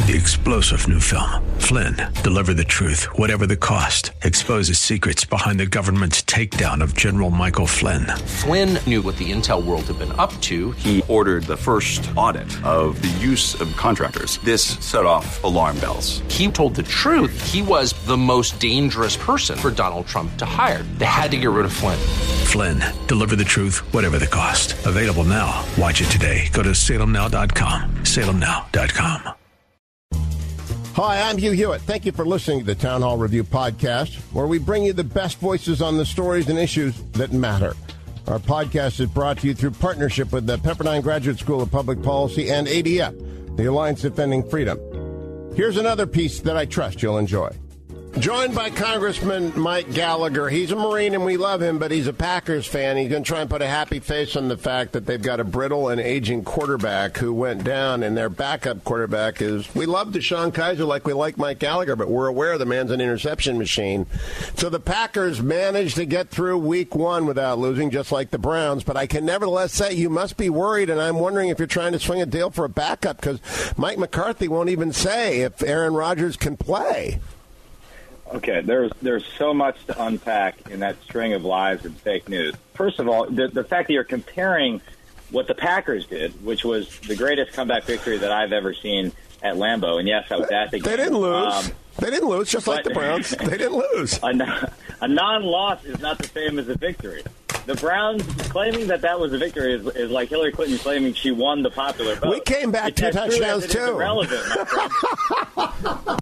The explosive new film, Flynn, deliver the truth, whatever the cost, exposes secrets behind the government's takedown of General Michael Flynn. Flynn knew what the intel world had been up to. He ordered the first audit of the use of contractors. This set off alarm bells. He told the truth. He was the most dangerous person for Donald Trump to hire. They had to get rid of Flynn. Flynn, deliver the truth, whatever the cost. Available now. Watch it today. Go to salemnow.com. salemnow.com. Hi, I'm Hugh Hewitt. Thank you for listening to the Town Hall Review podcast, where we bring you the best voices on the stories and issues that matter. Our podcast is brought to you through partnership with the Pepperdine Graduate School of Public Policy and ADF, the Alliance Defending Freedom. Here's another piece that I trust you'll enjoy. Joined by Congressman Mike Gallagher. He's a Marine and we love him, but he's a Packers fan. He's going to try and put a happy face on the fact that they've got a brittle and aging quarterback who went down, and their backup quarterback is, we love DeShone Kizer like we like Mike Gallagher, but we're aware the man's an interception machine. So the Packers managed to get through week one without losing, just like the Browns, but I can nevertheless say you must be worried, and I'm wondering if you're trying to swing a deal for a backup, because Mike McCarthy won't even say if Aaron Rodgers can play. Okay, there's so much to unpack in that string of lies and fake news. First of all, the fact that you're comparing what the Packers did, which was the greatest comeback victory that I've ever seen at Lambeau, and yes, I was at the game. They didn't lose. They didn't lose, just like the Browns. They didn't lose. A non-loss is not the same as a victory. The Browns claiming that was a victory is like Hillary Clinton claiming she won the popular vote. We came back 2 touchdowns, too. Irrelevant, my friend.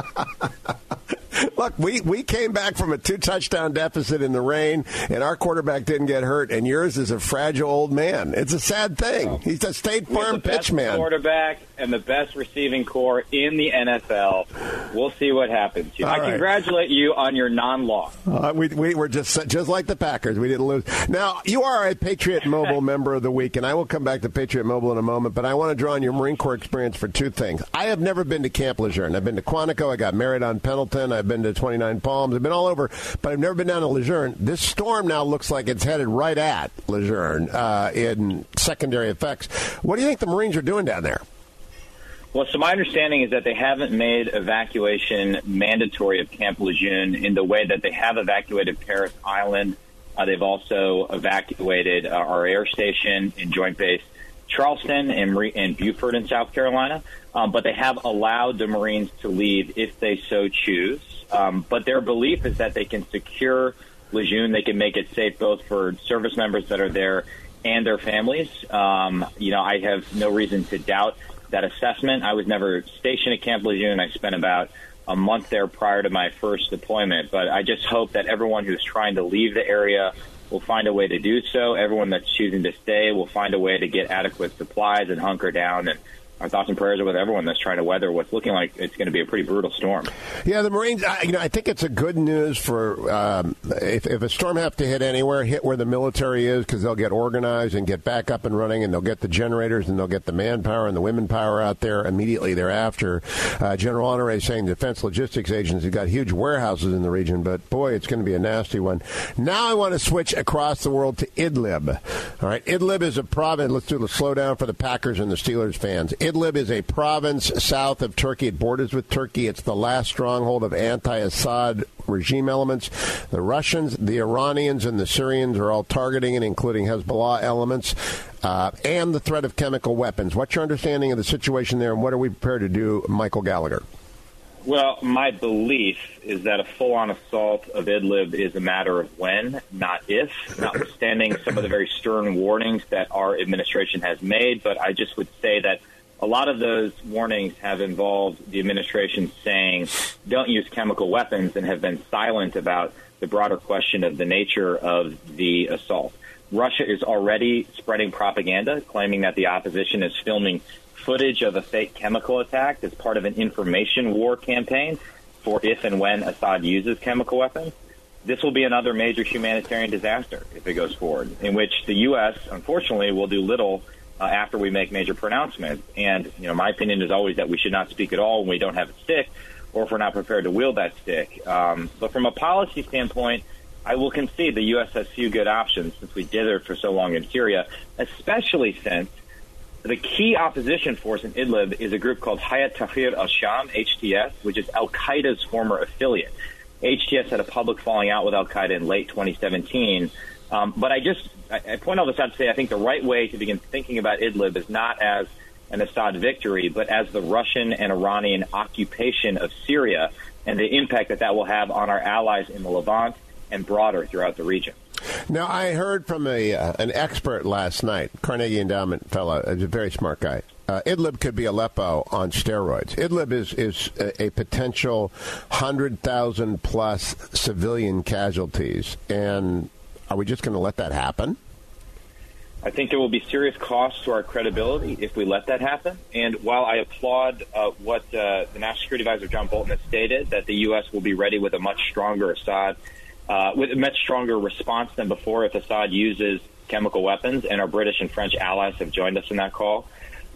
Look, we came back from a 2-touchdown deficit in the rain, and our quarterback didn't get hurt, and yours is a fragile old man. It's a sad thing. He's a State Farm pitch man. The best quarterback and the best receiving core in the NFL. We'll see what happens. I congratulate you on your non-loss. We were just like the Packers. We didn't lose. Now, you are a Patriot Mobile member of the week, and I will come back to Patriot Mobile in a moment, but I want to draw on your Marine Corps experience for two things. I have never been to Camp Lejeune. I've been to Quantico. I got married on Pendleton. I've been to 29 Palms. I've been all over, but I've never been down to Lejeune. This storm now looks like it's headed right at Lejeune in secondary effects. What do you think the Marines are doing down there? Well, so my understanding is that they haven't made evacuation mandatory of Camp Lejeune in the way that they have evacuated Parris Island. They've also evacuated our air station in Joint Base Charleston and Beaufort in South Carolina. But they have allowed the Marines to leave if they so choose. But their belief is that they can secure Lejeune. They can make it safe both for service members that are there and their families. I have no reason to doubt that assessment. I was never stationed at Camp Lejeune. I spent about a month there prior to my first deployment. But I just hope that everyone who's trying to leave the area will find a way to do so. Everyone that's choosing to stay will find a way to get adequate supplies and hunker down. And our thoughts and prayers are with everyone that's trying to weather what's looking like it's going to be a pretty brutal storm. Yeah, the Marines, I think it's a good news for if a storm has to hit anywhere, hit where the military is, because they'll get organized and get back up and running, and they'll get the generators and they'll get the manpower and the women power out there immediately thereafter. General Honore is saying the Defense Logistics Agency got huge warehouses in the region, but boy, it's going to be a nasty one. Now I want to switch across the world to Idlib. All right, Idlib is a province. Let's do the slowdown for the Packers and the Steelers fans. Idlib is a province south of Turkey. It borders with Turkey. It's the last stronghold of anti-Assad regime elements. The Russians, the Iranians, and the Syrians are all targeting it, including Hezbollah elements, and the threat of chemical weapons. What's your understanding of the situation there, and what are we prepared to do, Michael Gallagher? Well, my belief is that a full-on assault of Idlib is a matter of when, not if, notwithstanding some of the very stern warnings that our administration has made. But I just would say that a lot of those warnings have involved the administration saying, don't use chemical weapons, and have been silent about the broader question of the nature of the assault. Russia is already spreading propaganda, claiming that the opposition is filming footage of a fake chemical attack as part of an information war campaign for if and when Assad uses chemical weapons. This will be another major humanitarian disaster if it goes forward, in which the U.S., unfortunately, will do little after we make major pronouncements. And, my opinion is always that we should not speak at all when we don't have a stick, or if we're not prepared to wield that stick. But from a policy standpoint, I will concede the U.S. has few good options since we dithered for so long in Syria, especially since The key opposition force in Idlib is a group called Hayat Tahrir al-Sham, HTS, which is al-Qaeda's former affiliate. HTS had a public falling out with al-Qaeda in late 2017. But I point all this out to say I think the right way to begin thinking about Idlib is not as an Assad victory, but as the Russian and Iranian occupation of Syria and the impact that will have on our allies in the Levant and broader throughout the region. Now, I heard from an expert last night, Carnegie Endowment fellow, a very smart guy. Idlib could be Aleppo on steroids. Idlib is a potential 100,000-plus civilian casualties. And are we just going to let that happen? I think there will be serious costs to our credibility if we let that happen. And while I applaud what the National Security Advisor John Bolton has stated, that the U.S. will be ready with a much stronger Assad, with a much stronger response than before if Assad uses chemical weapons, and our British and French allies have joined us in that call.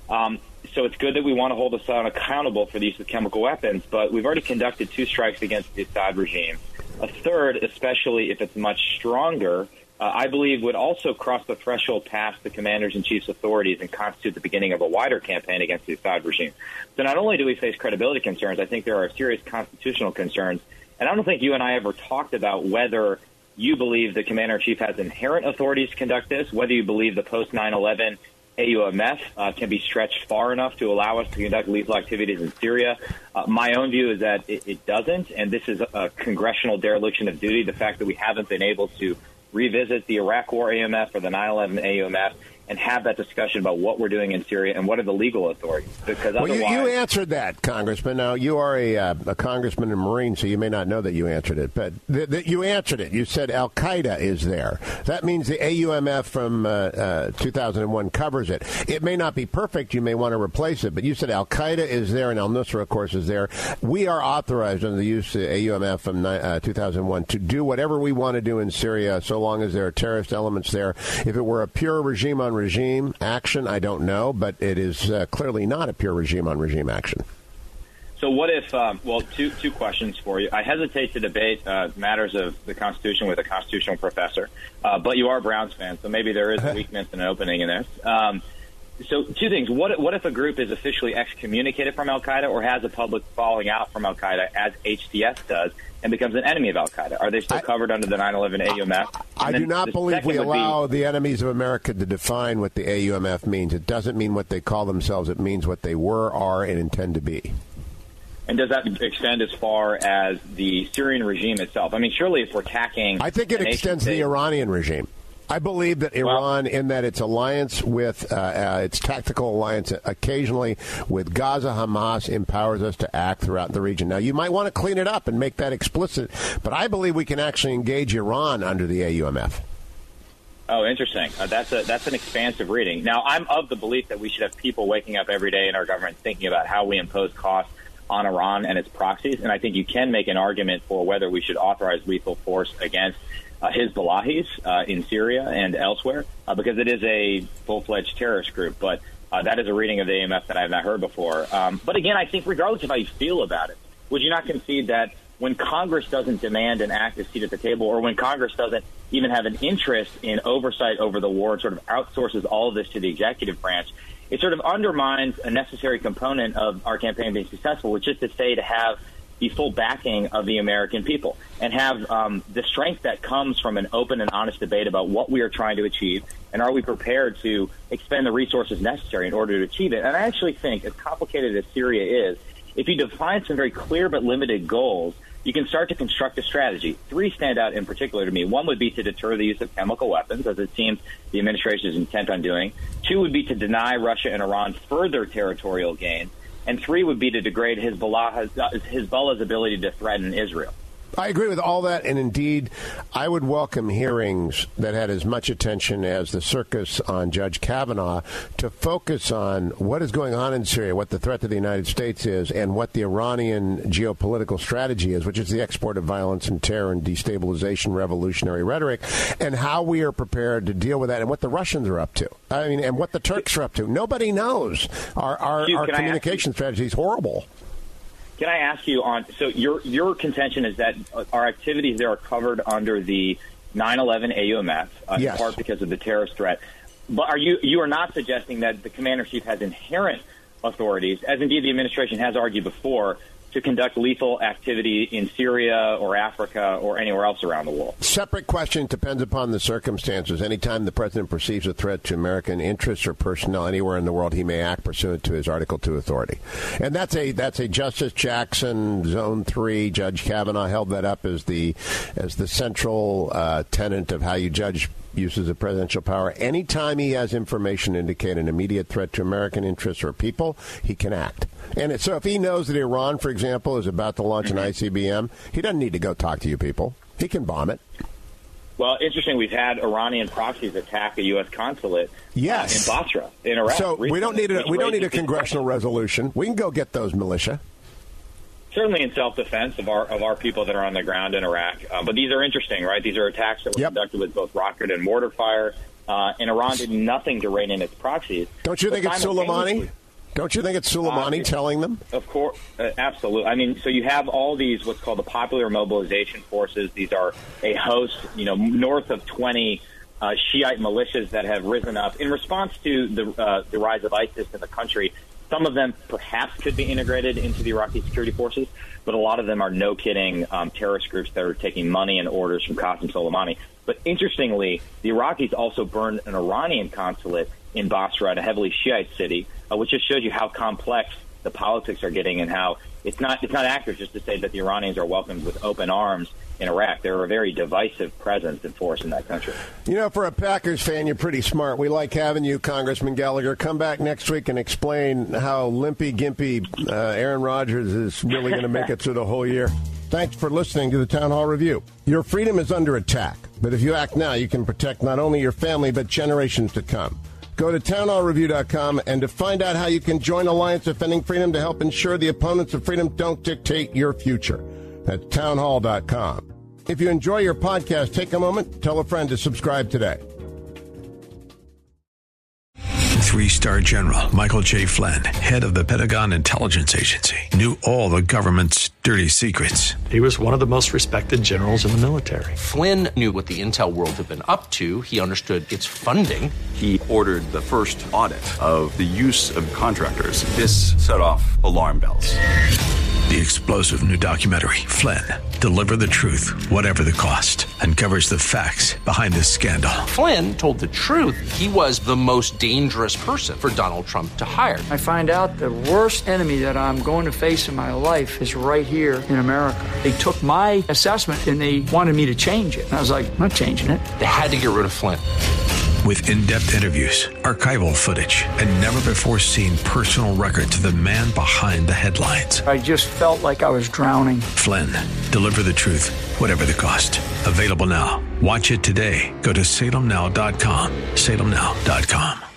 So it's good that we want to hold Assad accountable for the use of chemical weapons, but we've already conducted 2 strikes against the Assad regime. A third, especially if it's much stronger, I believe would also cross the threshold past the commanders-in-chief's authorities and constitute the beginning of a wider campaign against the Assad regime. So not only do we face credibility concerns, I think there are serious constitutional concerns. And I don't think you and I ever talked about whether you believe the commander-in-chief has inherent authorities to conduct this, whether you believe the post-9/11 AUMF can be stretched far enough to allow us to conduct lethal activities in Syria. My own view is that it doesn't, and this is a congressional dereliction of duty, the fact that we haven't been able to revisit the Iraq War AUMF or the 9/11 AUMF and have that discussion about what we're doing in Syria and what are the legal authorities. Because otherwise, you answered that, Congressman. Now, you are a congressman and Marine, so you may not know that you answered it. But you answered it. You said al-Qaeda is there. That means the AUMF from 2001 covers it. It may not be perfect. You may want to replace it. But you said al-Qaeda is there, and al-Nusra, of course, is there. We are authorized under the use of AUMF from 2001 to do whatever we want to do in Syria so long as there are terrorist elements there. If it were a pure regime-on-regime action, I don't know, but it is clearly not a pure regime-on-regime action. So what if, two questions for you. I hesitate to debate matters of the Constitution with a constitutional professor, but you are a Browns fan, so maybe there is a weakness and an opening in this. So 2 things. What if a group is officially excommunicated from al-Qaeda or has a public falling out from al-Qaeda, as HTS does, and becomes an enemy of al-Qaeda? Are they still covered under the 9/11 AUMF? I do not believe we allow the enemies of America to define what the AUMF means. It doesn't mean what they call themselves. It means what they were, are, and intend to be. And does that extend as far as the Syrian regime itself? I mean, surely if we're attacking... I think it extends the Iranian regime. I believe that Iran, in that its alliance with its tactical alliance occasionally with Gaza, Hamas, empowers us to act throughout the region. Now, you might want to clean it up and make that explicit, but I believe we can actually engage Iran under the AUMF. Oh, interesting. That's an expansive reading. Now, I'm of the belief that we should have people waking up every day in our government thinking about how we impose costs on Iran and its proxies, and I think you can make an argument for whether we should authorize lethal force against Hezbollahis in Syria and elsewhere, because it is a full-fledged terrorist group. But that is a reading of the AUMF that I have not heard before. But again, I think regardless of how you feel about it, would you not concede that when Congress doesn't demand an active seat at the table, or when Congress doesn't even have an interest in oversight over the war and sort of outsources all of this to the executive branch, it sort of undermines a necessary component of our campaign being successful, which is to say to have the full backing of the American people and have the strength that comes from an open and honest debate about what we are trying to achieve and are we prepared to expend the resources necessary in order to achieve it. And I actually think, as complicated as Syria is, if you define some very clear but limited goals, you can start to construct a strategy. 3 stand out in particular to me. 1 would be to deter the use of chemical weapons, as it seems the administration is intent on doing. 2 would be to deny Russia and Iran further territorial gains. And 3 would be to degrade Hezbollah's ability to threaten Israel. I agree with all that, and indeed, I would welcome hearings that had as much attention as the circus on Judge Kavanaugh to focus on what is going on in Syria, what the threat to the United States is, and what the Iranian geopolitical strategy is, which is the export of violence and terror and destabilization, revolutionary rhetoric, and how we are prepared to deal with that, and what the Russians are up to. I mean, and what the Turks are up to. Nobody knows. Our communication strategy is horrible. Can I ask you so your contention is that our activities there are covered under the 9/11 AUMF, yes, in part because of the terrorist threat. But you are not suggesting that the commander-in-chief has inherent authorities, as indeed the administration has argued before, to conduct lethal activity in Syria or Africa or anywhere else around the world? Separate question, depends upon the circumstances. Anytime the president perceives a threat to American interests or personnel anywhere in the world, he may act pursuant to his Article 2 authority. And that's a Justice Jackson, Zone 3, Judge Kavanaugh held that up as the central tenet of how you judge uses of presidential power. Anytime he has information indicate an immediate threat to American interests or people, he can act. And so if he knows that Iran, for example, is about to launch an ICBM, he doesn't need to go talk to you people. He can bomb it. Well, interesting. We've had Iranian proxies attack a U.S. consulate in Basra, in Iraq. So we don't need a congressional resolution. We can go get those militia. Certainly in self-defense of our people that are on the ground in Iraq. But these are interesting, right? These are attacks that were conducted with both rocket and mortar fire. And Iran did nothing to rein in its proxies. Don't you think it's Soleimani? Don't you think it's Soleimani telling them? Of course, absolutely. I mean, so you have all these what's called the Popular Mobilization Forces. These are a host, north of 20 Shiite militias that have risen up in response to the rise of ISIS in the country. Some of them perhaps could be integrated into the Iraqi security forces, but a lot of them are no-kidding terrorist groups that are taking money and orders from Qasem Soleimani. But interestingly, the Iraqis also burned an Iranian consulate in Basra, a heavily Shiite city, which just shows you how complex the politics are getting and how it's not accurate just to say that the Iranians are welcomed with open arms in Iraq. They're a very divisive presence and force in that country. For a Packers fan, you're pretty smart. We like having you, Congressman Gallagher. Come back next week and explain how limpy-gimpy Aaron Rodgers is really going to make it through the whole year. Thanks for listening to the Town Hall Review. Your freedom is under attack, but if you act now, you can protect not only your family, but generations to come. Go to townhallreview.com and to find out how you can join Alliance Defending Freedom to help ensure the opponents of freedom don't dictate your future. That's townhall.com. If you enjoy your podcast, take a moment, tell a friend to subscribe today. 3-star General Michael J. Flynn, head of the Pentagon Intelligence Agency, knew all the government's dirty secrets. He was one of the most respected generals in the military. Flynn knew what the intel world had been up to. He understood its funding. He ordered the first audit of the use of contractors. This set off alarm bells. The explosive new documentary, Flynn, Deliver the Truth, Whatever the Cost, uncovers the facts behind this scandal. Flynn told the truth. He was the most dangerous person for Donald Trump to hire. I find out the worst enemy that I'm going to face in my life is right here in America. They took my assessment and they wanted me to change it. And I was like, I'm not changing it. They had to get rid of Flynn. With in-depth interviews, archival footage, and never-before-seen personal records of the man behind the headlines. I just felt like I was drowning. Flynn, Deliver the Truth, Whatever the Cost. Available now. Watch it today. Go to salemnow.com. salemnow.com.